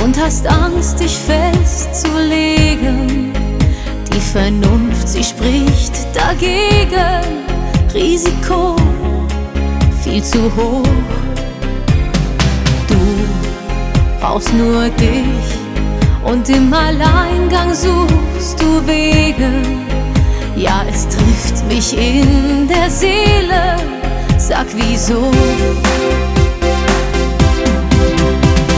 und hast Angst, dich festzulegen. Die Vernunft, sie spricht dagegen. Risiko viel zu hoch. Du brauchst nur dich und im Alleingang suchst du Wege. Ja, es trifft mich in der Seele, sag wieso.